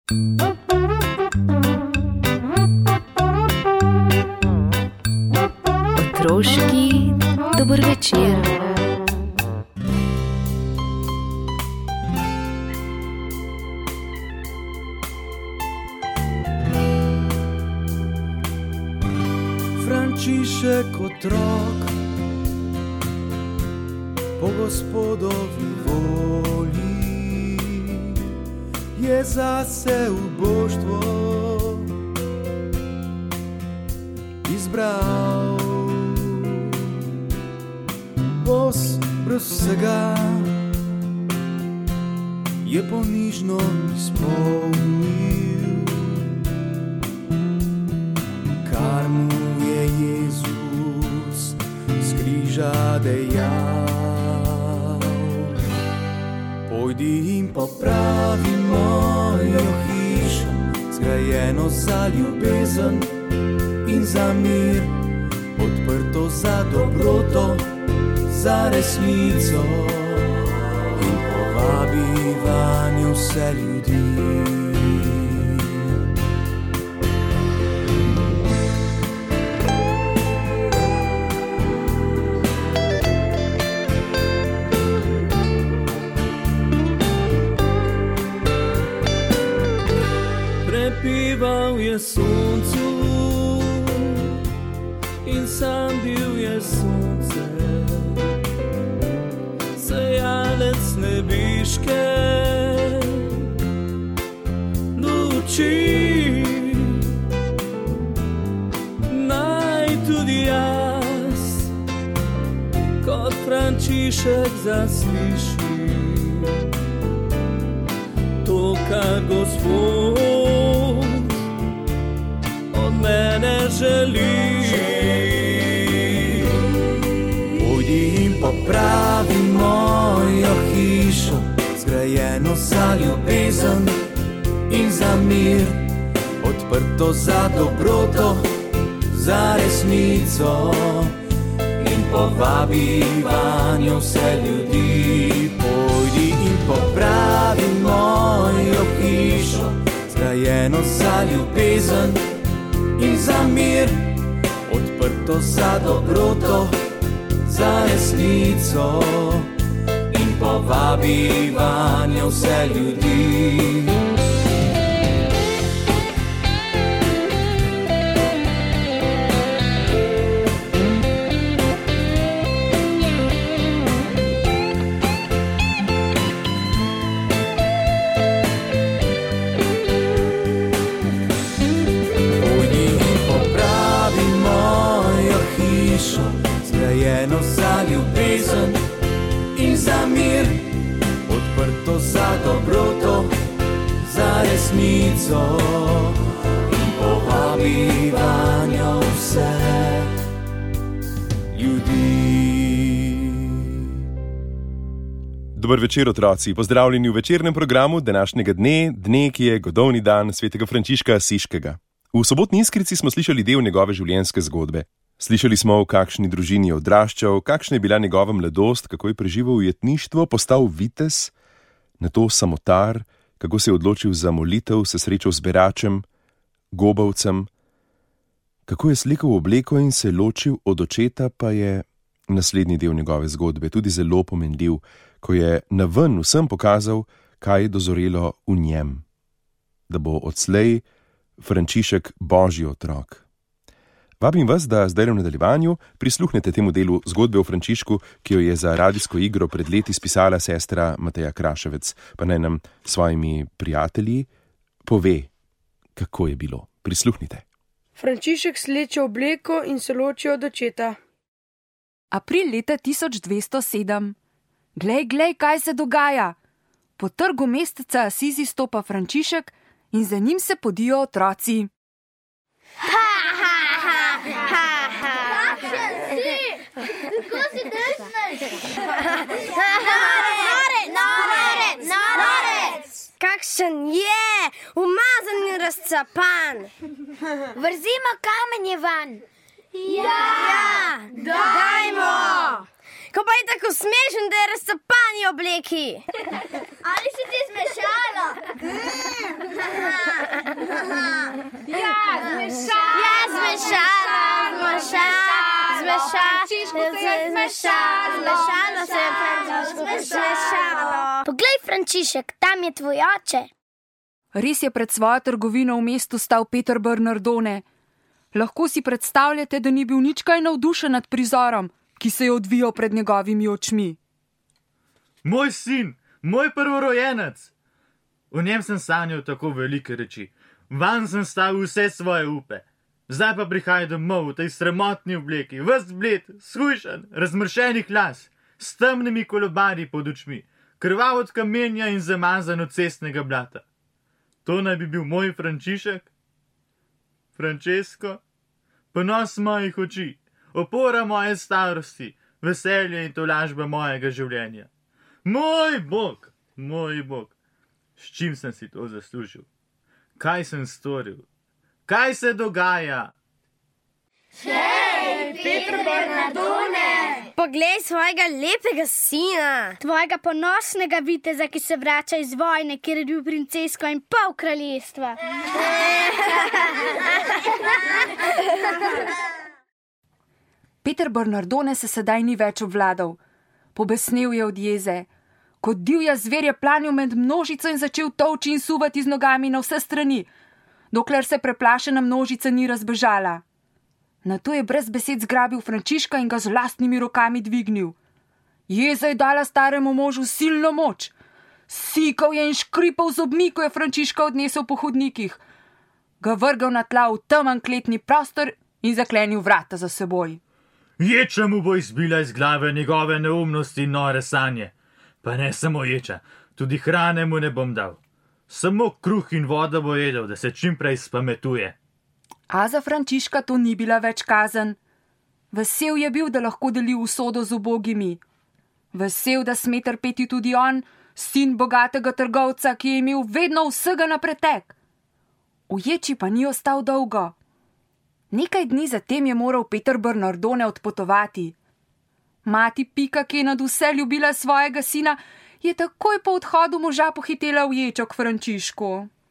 Otroški dober večer. Frančišek otrok po Gospodovi volji je zase uboštvo izbral. Bos brez vsega je ponižno izpolnil, kar mu je Jezus z križa dejal. Pojdi in popravi mojo hišo, zgrajeno za ljubezen in za mir, odprto za dobroto, za resnico, in povabi vanjo vse ljudi. Prepival je soncu in sam bil je sonce, sejalec nebiške luči. Naj tudi jaz kot Frančišek zaslišim to, kar Gospod od mene želi. Pojdi in popravi mojo hišo, zgrajeno za ljubezen in za mir, odprto za dobroto, za resnico, in povabi vanjo vse ljudi. Pojdi in popravi mojo hišo, zgrajeno za ljubezen in za mir, odprto za dobroto, za resnico, in povabi vanjo vse ljudi. Zgrajeno za ljubezen in za mir, odprto za dobroto, za resnico, in povabi vanjo vse ljudi. Dober večer, otroci. Pozdravljeni v večernem programu današnjega dne, ki je godovni dan svetega Frančiška Asiškega. V sobotni Iskrici smo slišali del njegove življenjske zgodbe. Slišali smo, v kakšni družini je odraščal, kakšna je bila njegova mladost, kako je preživel ujetništvo, postal vitez, nato samotar, kako se je odločil za molitev, se srečal z beračem, gobavcem, kako je slikal obleko in se ločil od očeta, pa je naslednji del njegove zgodbe tudi zelo pomenljiv, ko je naven vsem pokazal, kaj je dozorelo v njem, da bo odslej Frančišek Božji otrok. Vabim vas, da zdaj v nadaljevanju prisluhnete temu delu zgodbe o Frančišku, ki jo je za radijsko igro pred leti spisala sestra Mateja Kraševec, pa naj nam s svojimi prijatelji pove, kako je bilo. Prisluhnite. Frančišek sleče obleko in se loči od očeta. April leta 1207. Glej, kaj se dogaja. Po trgu mesteca Asizi stopa Frančišek in za njim se podijo otroci. Kako si desneš? Norec! Kakšen je, umazan in razcapan. Vrzimo kamenje van. Ja, dajmo! ko pa je tako smešen, da je razcapani obleki. Ali si ti zmešala? Ja, zmešala. Poglej, Frančišek, tam je tvoj oče. Res je pred svojo trgovino v mestu stal Peter Bernardone. Lahko si predstavljate, da ni bil nič kaj navdušen nad prizorom, ki se je odvijal pred njegovimi očmi. Moj sin, moj prvorojenec. V njem sem sanjal tako velike reči. Van sem stavil vse svoje upe. Zdaj pa prihaja domov v tej sramotni obleki, ves bled, shujšan, razmršenih las, s temnimi kolobarji pod očmi, krvav od kamenja in zamazan od cestnega blata. To naj bi bil moj Frančišek? Francesco? Ponos mojih oči, opora moje starosti, veselje in tolažba mojega življenja. Moj Bog, s čim sem si to zaslužil? Kaj sem storil? Kaj se dogaja? Hej, Peter Bernardone! Poglej svojega lepega sina. Tvojega ponosnega viteza, ki se vrača iz vojne, kjer je bil princesko in pol kraljestva. Peter Bernardone se sedaj ni več obvladal. Pobesnel je od jeze. Kot divja zver je planil med množico in začel tolči in suvati z nogami na vse strani, dokler se preplašena množica ni razbežala. Nato je brez besed zgrabil Frančiška in ga z lastnimi rokami dvignil. Jeza je dala staremu možu silno moč. Sikal je in škripal zobmi, ko je Frančiška odnesel po hodnikih. Ga vrgal na tla v temen kletni prostor in zaklenil vrata za seboj. Ječa mu bo izbila iz glave njegove neumnosti in nore sanje. Pa ne samo ječa, tudi hrane mu ne bom dal. Samo kruh in voda bo jedel, da se čim prej spametuje. A za Frančiška to ni bila več kazen. Vesel je bil, da lahko deli usodo z ubogimi. Vesel, da sme trpeti tudi on, sin bogatega trgovca, ki je imel vedno vsega na pretek. V ječi pa ni ostal dolgo. Nekaj dni zatem je moral Peter Bernardone odpotovati. Mati Pika, ki je nad vse ljubila svojega sina, je takoj po odhodu moža pohitela v ječo k Frančišku.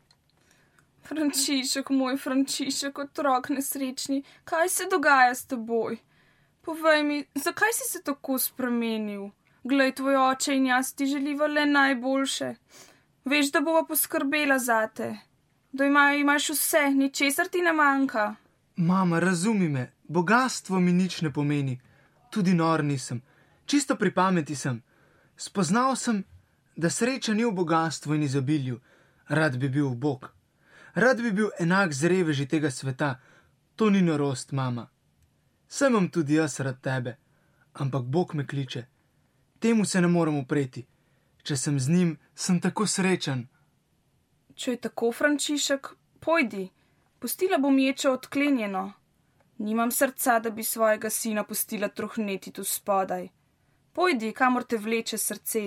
Frančišek, moj Frančišek, otrok nesrečni, kaj se dogaja s teboj? Povej mi, zakaj si se tako spremenil? Glej, tvoj oče in jaz ti želiva le najboljše. Veš, da bova poskrbela zate. Da imaš vse, ničesar ti ne manjka. Mama, razumi me, bogastvo mi nič ne pomeni. Tudi nor nisem, čisto pri pameti sem. Spoznal sem, da sreča ni v bogastvu in izobilju. Rad bi bil Bog. Rad bi bil enak z reveži tega sveta. To ni norost, mama. Sem imam tudi jaz rad tebe, ampak Bog me kliče. Temu se ne morem upreti. Če sem z njim, sem tako srečen. Če je tako, Frančišek, pojdi. Pustila bom ječo odklenjeno. Nimam srca, da bi svojega sina pustila trohneti tu spodaj. Pojdi, kamor te vleče srce.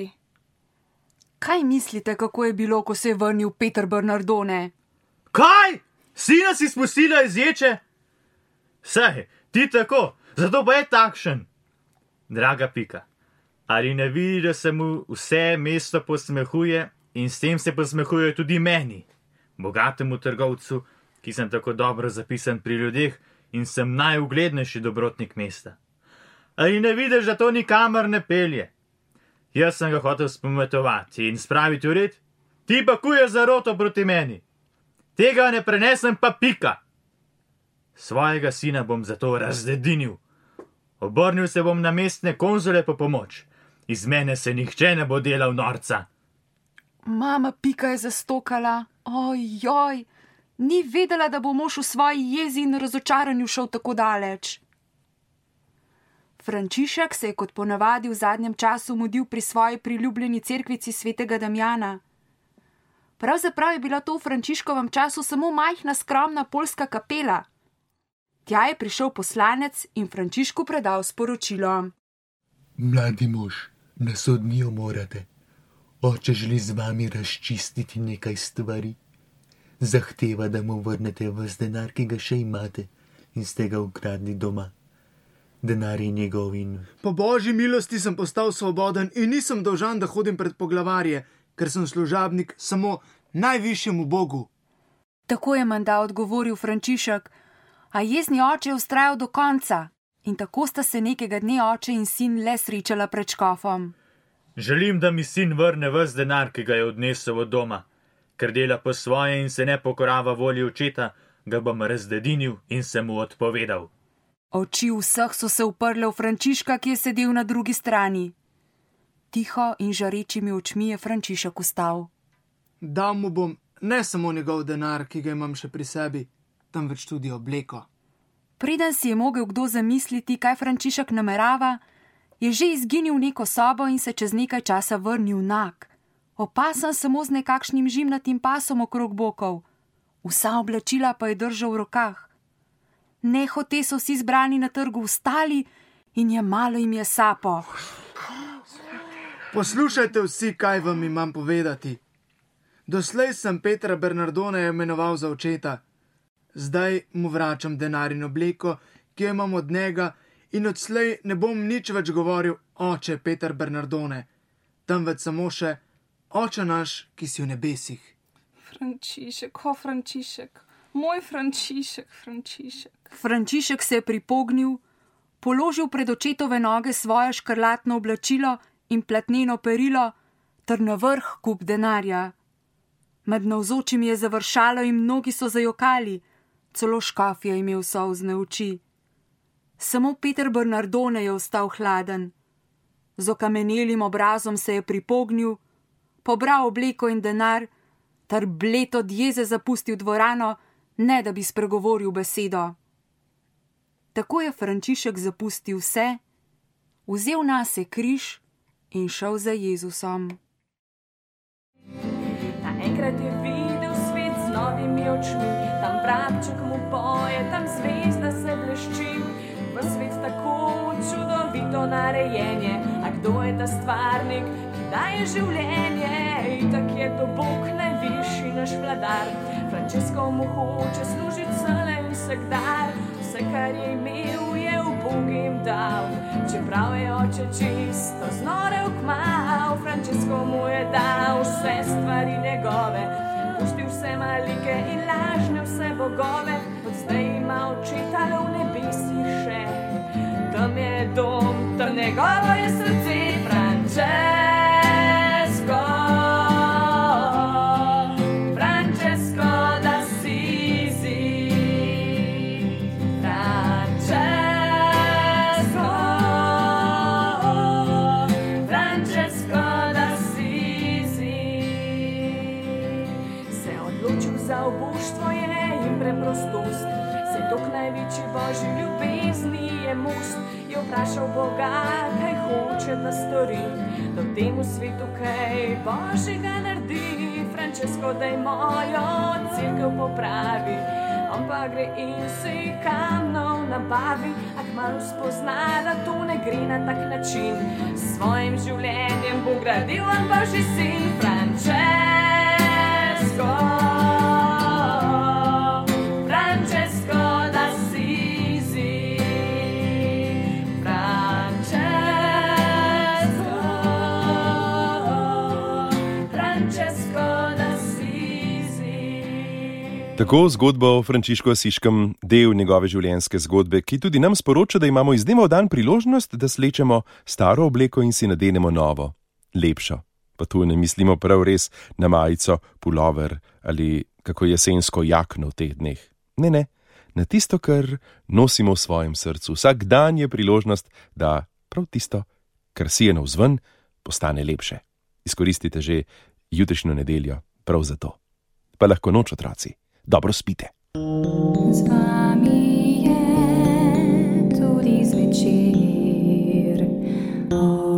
Kaj mislite, kako je bilo, ko se je vrnil Peter Bernardone? Kaj? Sina si spustila iz ječe? Saj, ti tako, zato pa je takšen. Draga Pika, ali ne vidi, da se mu vse mesto posmehuje in s tem se posmehuje tudi meni, bogatemu trgovcu, ki sem tako dobro zapisan pri ljudeh in sem najuglednejši dobrotnik mesta. Ali ne vidiš, da to nikamor ne pelje? Jaz sem ga hotel spometovati in spraviti v red, ti pa kuješ zaroto proti meni. Tega ne prenesem pa Pika. Svojega sina bom zato razledinil. Obrnil se bom na mestne konzule po pomoč. Iz mene se nihče ne bo delal norca. Mama Pika je zastokala. Ojoj, ni vedela, da bo mož v svoji jezi in razočaranju šel tako daleč. Frančišek se je kot ponavadi v zadnjem času mudil pri svoji priljubljeni cerkvici svetega Damjana. Pravzaprav je bila to v Frančiškovem času samo majhna skromna poljska kapela. Tja je prišel poslanec in Frančišku predal sporočilo. Mladi mož, na sodnijo morate. Oče želi z vami razčistiti nekaj stvari. Zahteva, da mu vrnete ves denar, ki ga še imate in ste ga ukradli doma. denar je njegov in... Po božji milosti sem postal svoboden in nisem dolžan, da hodim pred poglavarje, ker sem služabnik samo najvišjemu Bogu. Tako je menda odgovoril Frančišek, a jezni oče je vztrajal do konca in tako sta se nekega dne oče in sin le srečala pred škofom. Želim, da mi sin vrne ves denar, ki ga je odnesel od doma, ker dela po svoje in se ne pokorava volji očeta, ga bom razdedinil in se mu odpovedal. Oči vseh so se uprle v Frančiška, ki je sedel na drugi strani. Tiho in žarečimi očmi je Frančišek vstal. Dal mu bom ne samo njegov denar, ki ga imam še pri sebi, temveč tudi obleko. Preden si je mogel kdo zamisliti, kaj Frančišek namerava, je že izginil v neko sobo in se čez nekaj časa vrnil nag, opasan samo z nekakšnim žimnatim pasom okrog bokov. Vsa oblačila pa je držal v rokah. Nehote so vsi zbrani na trgu vstali in jemalo jim je sapo. Poslušajte vsi, kaj vam imam povedati. Doslej sem Petra Bernardona imenoval za očeta. Zdaj mu vračam denar in obleko, ki jo imam od njega, in odslej ne bom nič več govoril oče Peter Bernardone, temveč samo še oče naš, ki si v nebesih. Frančišek, o Frančišek, moj Frančišek, Frančišek. Frančišek se je pripognil, položil pred očetove noge svoje škrlatno oblačilo in platneno perilo ter na vrh kup denarja. Med navzočimi je završalo in mnogi so zajokali, celo škof je imel solzne oči. Samo Peter Bernardone je ostal hladen. Z okamenelim obrazom se je pripognil, pobral obleko in denar, ter bled od jeze zapustil dvorano, ne da bi spregovoril besedo. Tako je Frančišek zapustil vse, vzel nase križ in šel za Jezusom. Naenkrat je videl svet z novimi očmi, tam vrabček mu poje, tam zvezda se blešči. V svet tako čudovito narejenje, a kdo je ta stvarnik, ki daje življenje? Itak je to Bog, najvišji naš vladar. Frančisko mu hoče služiti vsele in vsakdar. Vse, kar je imel, je v Bogu jim dal. Čeprav je oče čisto znorel kmalu, Frančisko mu je dal vse stvari njegove. Pustil vse malike in lažne vse bogove. Od zdaj ima očeta v nebesih še. Tam je dom, tam njegovo je srce. Francesco, Francesco d'Assisi, Francesco, Francesco d'Assisi. Se odločil za oboštvo je in preprostost, se tok največji božji ljubezni je most. Je vprašal Boga, kaj hoče da stori, da v temu svetu kaj božjega naredi. Frančisko, daj mojo cerkev popravi, on pa gre in si kamnov nabavi. A kmalu spozna, da to ne gre na tak način, s svojim življenjem bo gradil on božji sin. Francesco, Francesco d'Assisi, Francesco, Francesco d'Assisi. Tako zgodba o Frančišku Asiškem, del njegove življenjske zgodbe, ki tudi nam sporoča, da imamo iz dneva v dan priložnost, da slečemo staro obleko in si nadenemo novo, lepšo. Pa tu ne mislimo prav res na majico, pulover ali kako jesensko jakno v teh dneh. Ne, na tisto, kar nosimo v svojem srcu. Vsak dan je priložnost, da prav tisto, kar sije navzven, postane lepše. Izkoristite že jutrišnjo nedeljo prav za to. Pa lahko noč, otroci. Dobro spite. Z vami je tudi zvečer.